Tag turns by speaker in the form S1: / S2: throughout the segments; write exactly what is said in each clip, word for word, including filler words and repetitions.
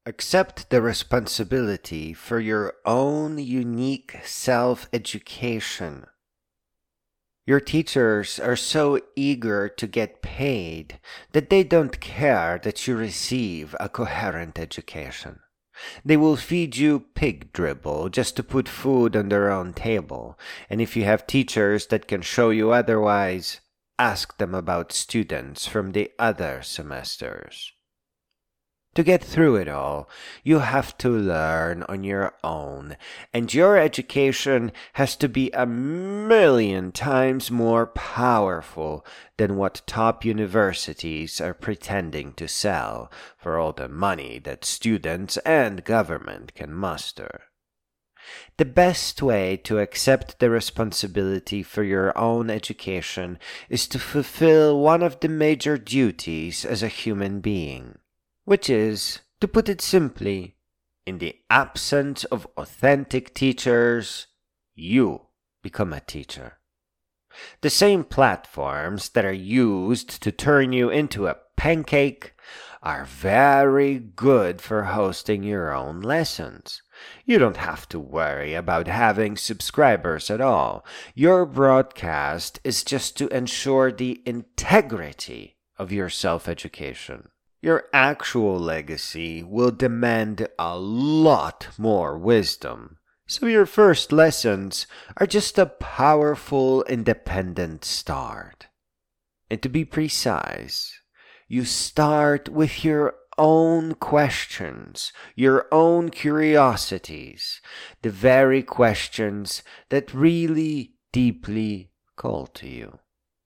S1: Accept the responsibility for your own unique self-education. Your teachers are so eager to get paid that they don't care that you receive a coherent education. They will feed you pig dribble just to put food on their own table, and if you have teachers that can show you otherwise, ask them about students from the other semesters. To get through it all, you have to learn on your own, and your education has to be a million times more powerful than what top universities are pretending to sell for all the money that students and government can muster. The best way to accept the responsibility for your own education is to fulfill one of the major duties as a human being. Which is, to put it simply, in the absence of authentic teachers, you become a teacher. The same platforms that are used to turn you into a pancake are very good for hosting your own lessons. You don't have to worry about having subscribers at all. Your broadcast is just to ensure the integrity of your self-education. Your actual legacy will demand a lot more wisdom, so your first lessons are just a powerful independent start. And to be precise, you start with your own questions, your own curiosities, the very questions that really deeply call to you.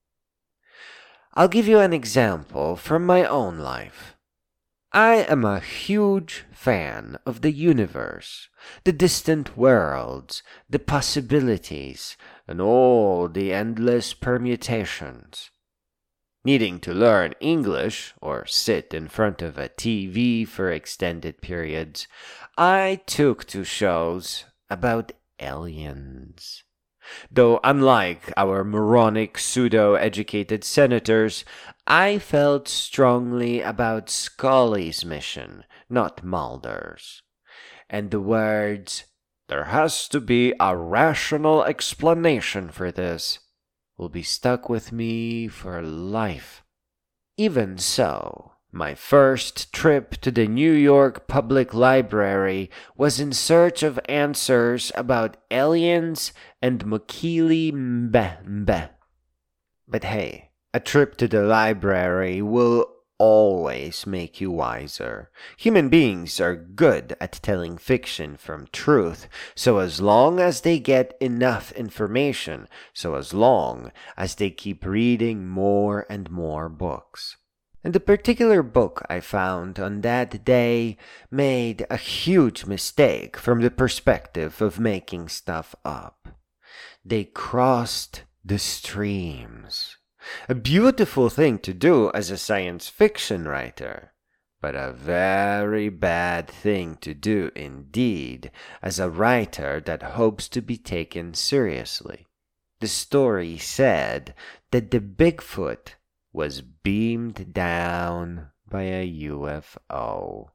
S1: I'll give you an example from my own life. I am a huge fan of the universe, the distant worlds, the possibilities, and all the endless permutations. Needing to learn English or sit in front of a T V for extended periods, I took to shows about aliens. Though unlike our moronic pseudo-educated senators, I felt strongly about Scully's mission, not Mulder's. And the words, "There has to be a rational explanation for this," will be stuck with me for life. Even so, my first trip to the New York Public Library was in search of answers about aliens and Mokele Mbe Mbe. But hey, a trip to the library will always make you wiser. Human beings are good at telling fiction from truth, so as long as they get enough information, so as long as they keep reading more and more books. And the particular book I found on that day made a huge mistake from the perspective of making stuff up. They crossed the streams. A beautiful thing to do as a science fiction writer, but a very bad thing to do indeed as a writer that hopes to be taken seriously. The story said that the Bigfoot was beamed down by a U F O.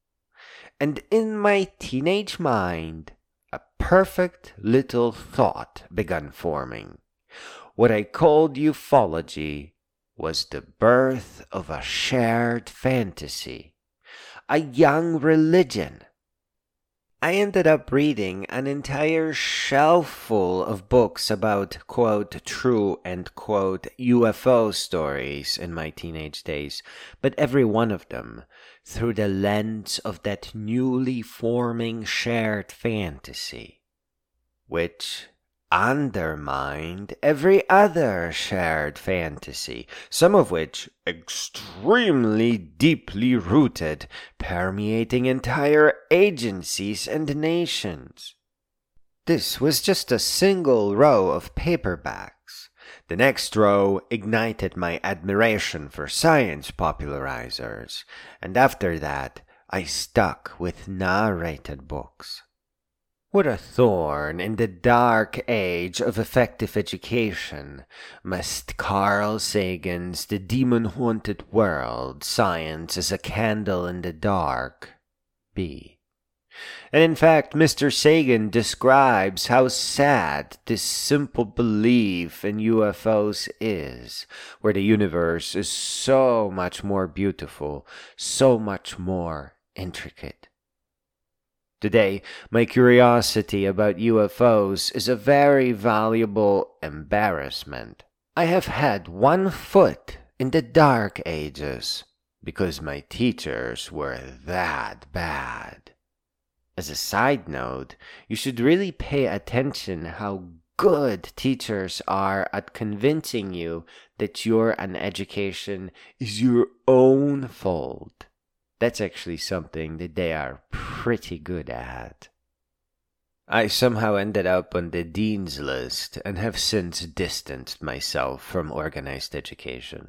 S1: And in my teenage mind, a perfect little thought began forming. What I called ufology was the birth of a shared fantasy, a young religion. I ended up reading an entire shelf full of books about, quote, true and, quote, U F O stories in my teenage days, but every one of them through the lens of that newly forming shared fantasy, which undermined every other shared fantasy, some of which extremely deeply rooted, permeating entire agencies and nations. This was just a single row of paperbacks. The next row ignited my admiration for science popularizers, and after that I stuck with narrated books. What a thorn in the dark age of effective education must Carl Sagan's The Demon-Haunted World, Science as a Candle in the Dark be. And in fact, Mister Sagan describes how sad this simple belief in U F Os is, where the universe is so much more beautiful, so much more intricate. Today, my curiosity about U F Os is a very valuable embarrassment. I have had one foot in the dark ages because my teachers were that bad. As a side note, you should really pay attention how good teachers are at convincing you that your education is your own fault. That's actually something that they are pretty good at. I somehow ended up on the dean's list and have since distanced myself from organized education.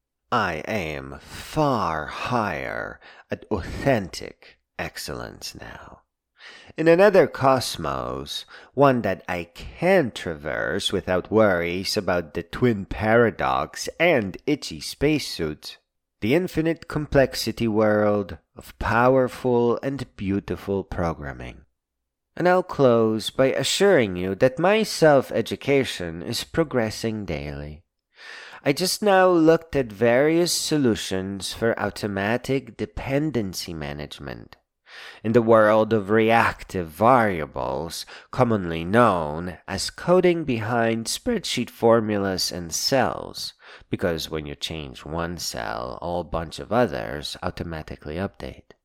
S1: I aim far higher at authentic excellence now. In another cosmos, one that I can traverse without worries about the twin paradox and itchy spacesuits, the infinite complexity world of powerful and beautiful programming. And I'll close by assuring you that my self-education is progressing daily. I just now looked at various solutions for automatic dependency management. In the world of reactive variables, commonly known as coding behind spreadsheet formulas and cells, because when you change one cell, a whole bunch of others automatically update.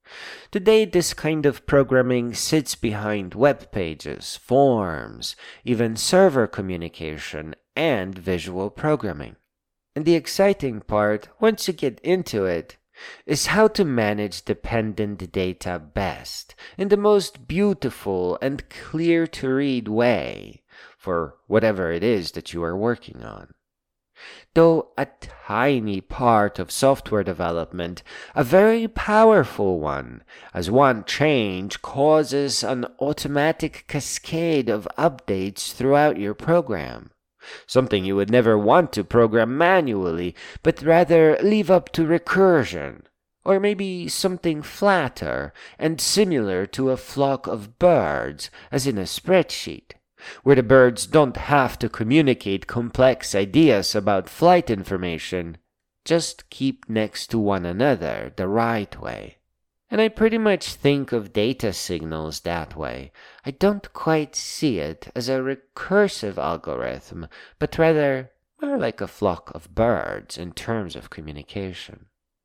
S1: Today, this kind of programming sits behind web pages, forms, even server communication, and visual programming. And the exciting part, once you get into it, is how to manage dependent data best, in the most beautiful and clear-to-read way, for whatever it is that you are working on. Though a tiny part of software development, a very powerful one, as one change causes an automatic cascade of updates throughout your program. Something you would never want to program manually, but rather leave up to recursion, or maybe something flatter and similar to a flock of birds, as in a spreadsheet, where the birds don't have to communicate complex ideas about flight information, just keep next to one another the right way. And I pretty much think of data signals that way. I don't quite see it as a recursive algorithm, but rather more like a flock of birds in terms of communication.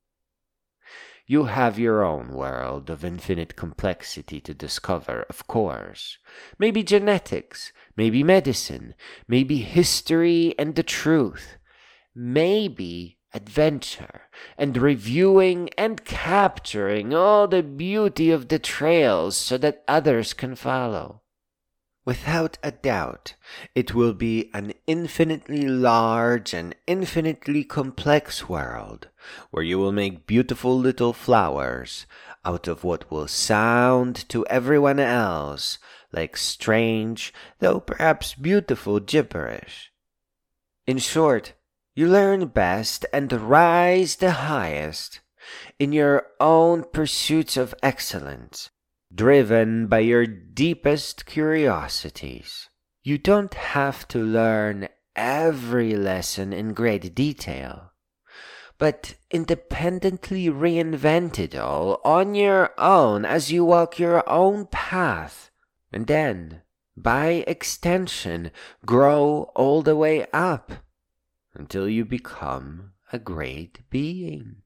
S1: You have your own world of infinite complexity to discover, of course. Maybe genetics, maybe medicine, maybe history and the truth, maybe adventure, and reviewing and capturing all the beauty of the trails so that others can follow. Without a doubt, it will be an infinitely large and infinitely complex world, where you will make beautiful little flowers out of what will sound to everyone else like strange, though perhaps beautiful gibberish. In short, you learn best and rise the highest in your own pursuits of excellence, driven by your deepest curiosities. You don't have to learn every lesson in great detail, but independently reinvent it all on your own as you walk your own path, and then, by extension, grow all the way up until you become a great being.